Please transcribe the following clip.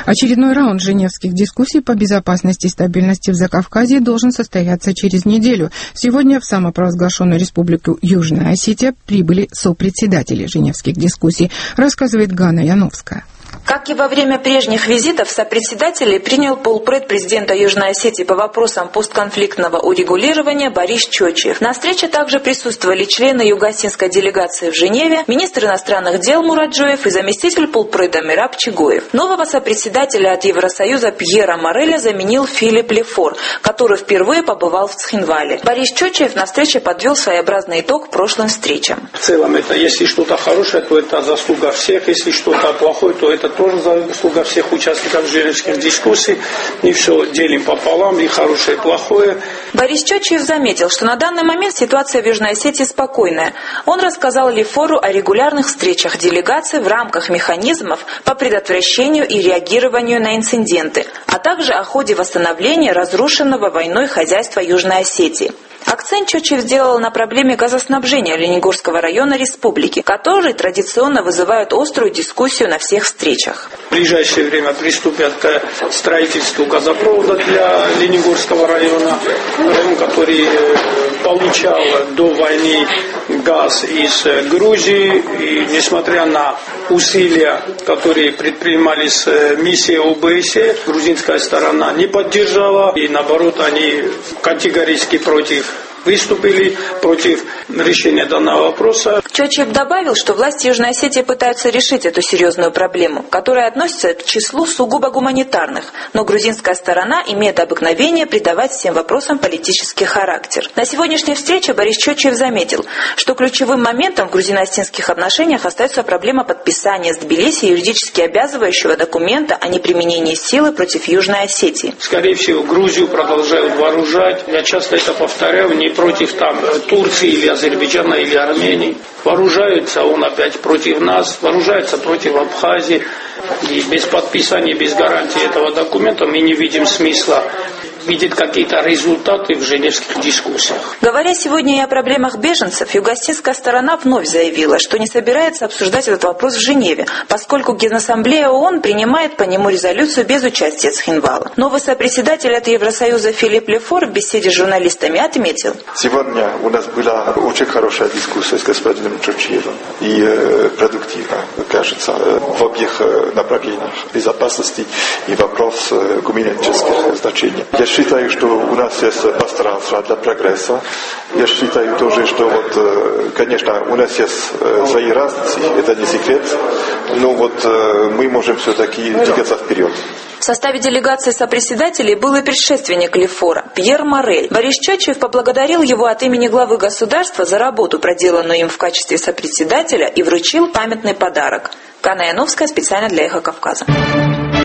Очередной раунд женевских дискуссий по безопасности и стабильности в Закавказье должен состояться через неделю. Сегодня в самопровозглашенную республику Южная Осетия прибыли сопредседатели женевских дискуссий, рассказывает Ганна Яновская. Как и во время прежних визитов, сопредседателей принял полпред президента Южной Осетии по вопросам постконфликтного урегулирования Борис Чочиев. На встрече также присутствовали члены юго-осетинской делегации в Женеве, министр иностранных дел Мураджоев и заместитель полпреда Мираб Чигоев. Нового сопредседателя от Евросоюза Пьера Мореля заменил Филипп Лефор, который впервые побывал в Цхинвале. Борис Чочиев на встрече подвел своеобразный итог прошлым встречам. В целом, это если что-то хорошее, то это заслуга всех, если что-то плохое, то это тоже заслуга всех участников женевских дискуссий. И все делим пополам, и хорошее, и плохое. Борис Чочиев заметил, что на данный момент ситуация в Южной Осетии спокойная. Он рассказал Лефору о регулярных встречах делегаций в рамках механизмов по предотвращению и реагированию на инциденты, а также о ходе восстановления разрушенного войной хозяйства Южной Осетии. Акцент Чочиев сделал на проблеме газоснабжения Ленигорского района республики, который традиционно вызывает острую дискуссию на всех встречах. В ближайшее время приступят к строительству газопровода для Ленигорского района, район, который получал до войны газ из Грузии, и несмотря на усилия, которые предпринимались миссией ОБСЕ, грузинская сторона не поддержала, и наоборот они категорически выступили против решения данного вопроса. Чочиев добавил, что власти Южной Осетии пытаются решить эту серьезную проблему, которая относится к числу сугубо гуманитарных, но грузинская сторона имеет обыкновение придавать всем вопросам политический характер. На сегодняшней встрече Борис Чочиев заметил, что ключевым моментом в грузино-осетинских отношениях остается проблема подписания с Тбилиси юридически обязывающего документа о неприменении силы против Южной Осетии. Скорее всего, Грузию продолжают вооружать. Я часто это повторяю, не против Турции или Азербайджана или Армении. Вооружаются он опять против нас, вооружается против Абхазии. И без подписания, без гарантии этого документа мы не видим смысла видеть какие-то результаты в женевских дискуссиях. Говоря сегодня и о проблемах беженцев, юго-осетинская сторона вновь заявила, что не собирается обсуждать этот вопрос в Женеве, поскольку Генассамблея ООН принимает по нему резолюцию без участия Цхинвала. Новый сопредседатель от Евросоюза Филипп Лефор в беседе с журналистами отметил: сегодня у нас была очень хорошая дискуссия с господином Чочиевым и продуктивно, кажется, в обеих направлениях безопасности и вопрос гуманитарных значений. Я считаю, что у нас есть пространство для прогресса. Я считаю тоже, что конечно, у нас есть свои разницы, это не секрет, но мы можем все-таки двигаться вперед. В составе делегации сопредседателей был и предшественник Лефора Пьер Морель. Борис Чочиев поблагодарил его от имени главы государства за работу, проделанную им в качестве сопредседателя, и вручил памятный подарок. Ганна Яновская специально для «Эхо Кавказа».